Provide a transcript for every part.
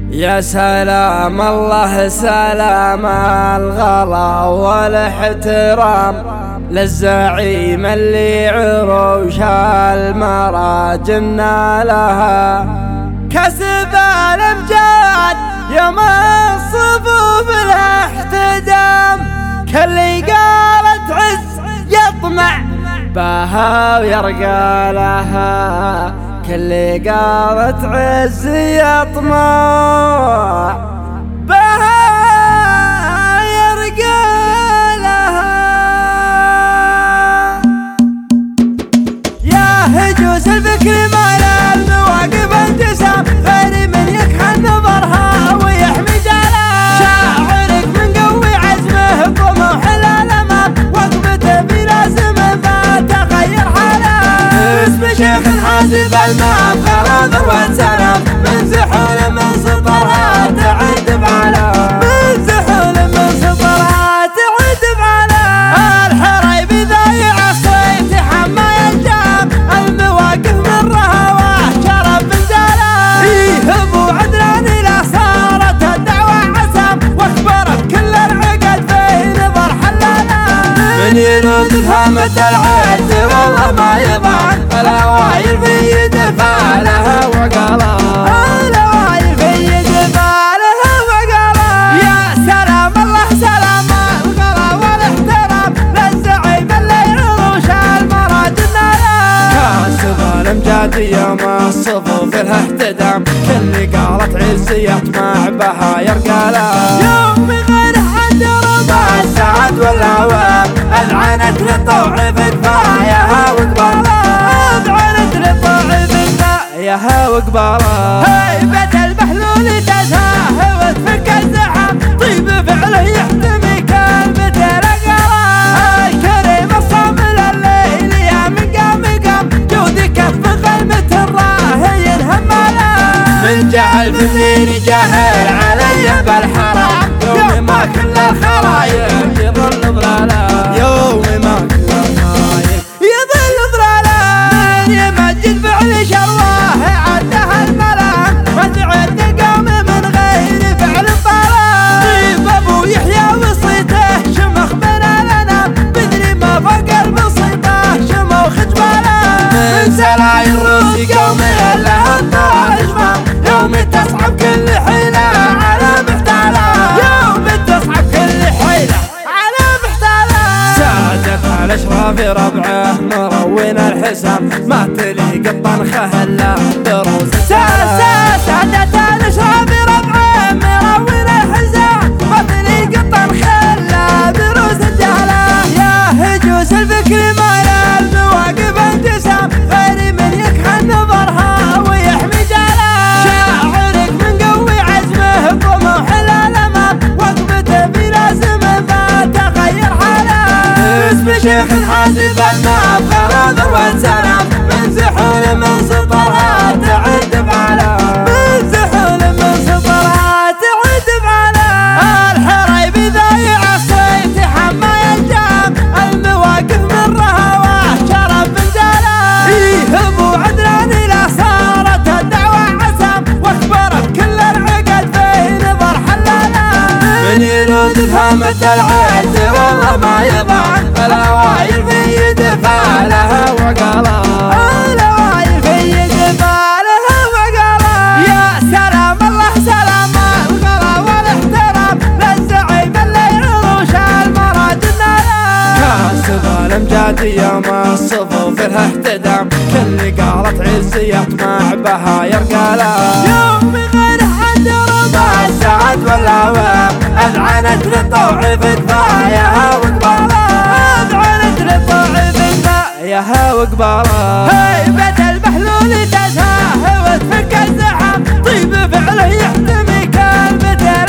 يا سلام الله سلام الغلا والاحترام للزعيم اللي عروش المراجن لها كسب الامجاد يوم الصفوف الاحتدام كل قالت عز يطمع بها ويرقى لها كل قالت عز يطمع بها يرقى لها. يا هجوس الفكر مال المواقف انتسام غير من يكحل نظرها ويحمي جلال شاعرك من قوي عزمه طموح الالمام وقفته بلازمه ما تغير حاله اسم شيخ حاسب المام خلاص والسلام من زحول من سطرها تعد بعلا من زحول من سطرها تعد بعلا الحريب ذايع الصيت حما ينجام المواقف من رهواه شرب من زلام فيه ابو عدنان له صارت الدعوة عسام واكبرت كل العقد فيه نظر حلالا من ينود فهمت العز والله ما يضعن الهوايل في دفالها وقلا الهوايل في دفالها وقلا. يا سلام الله سلام الغلا والاحترام للزعيم اللي عروش المراجن لها كاسب الامجاد يوم الصفوف الاحتدام كل قالت عز يطمع بها يرقى لها يوم غير حد ربع السعد والهوام اذعنت للطوع في كفاياها وقبالها ياها وقبالها هيبة المحلول تزهى وتفك الزحام طيب فعله يحتمي كلمة رقلا الكريم الصامل الليل يا من قام جودي كف خيمة الراهي الهمالة من جعل في الدين جاهل علي بالحرام يوم ما كل الخرايب يظل ضلالا يوم ما كل الخرايب يظل ضلالا من يمجد فعل شروه عدها الملام وتعد قوم من غير فعل الطلام طيب ابو يحيى وصيته شمخ من الانام بدري ما فوق البسيطه شموخ جباله من سلاي الروس قوم لها الطاجمه يوم تصعب كل حيله على محتاله يوم تصعب كل حيله على محتاله سادت على اشراف ربعه مروين الحسام ما تلي قطن خهلا دروس سادت على اشراف ربعه مروين الحسام ما تلي قطن خهلا دروس الجهله يا هجوس الفكر مال المواقف انتسام غير من يكحل نظرها ويحمي جلال شاعرك من قوي عزمه طموح الالمام وقفته بلازمه ما تغير حاله اسم شيخ حاسب المام خلاص والسلام من زحول من سطرها تعد بعلا من زحول من سطرها تعد بعلا الحريب ذايع الصيت حما ينجام المواقف من رهواه شرب من زلام فيه ابو عدنان له صارت الدعوة عسام واكبرت كل العقد فيه نظر حلالا من ينود فهمت العز والله ما يضعن الهوايل في دفالها وقلا الهوايل في دفالها وقلا. يا سلام الله سلام الغلا والاحترام للزعيم اللي عروش المراجن لها كاسب الامجاد يوم الصفوف الاحتدام كل قالت عز يطمع بها يرقى لها يوم غير حد ربع السعد والهوام اذعنت للطوع في كفاياها وقبالها اذعنت للطوع في كفاياها وقبالها هيبة المحلول تزهى وتفك الزحام طيب فعله يحتمي كلمة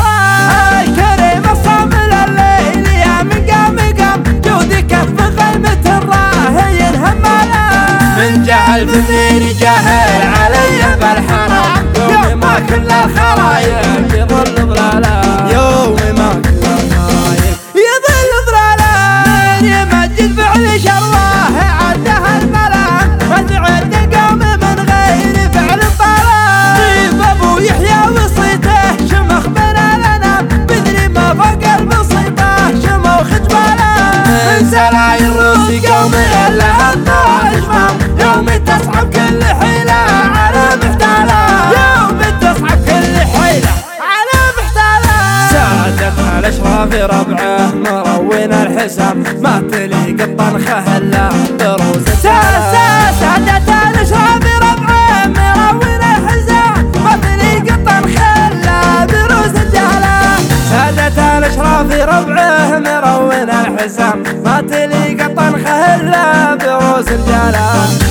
رقلا الكريم الصامل الليل يا من قام جودي كف خيمة الراهي الهمالة من جعل في الدين جاهل علي بالحرام يوم ما كل الخرايب يظل ضلالا يوم ما كل الخرايب يظل ضلالا من يمجد فعل شروه عدها الملام وتعد قوم من غير فعل الطلام طيب ابو يحيى وصيته في ربعه مرون الحسام ما تليق الطنخه الا بروس الجلال. سادة الاشراف في ربعه مرون الحسام ما تليق الطنخه الا بروس الجلال. سادة الاشراف في ربعه مرون الحسام ما تليق الطنخه الا بروس الجلال.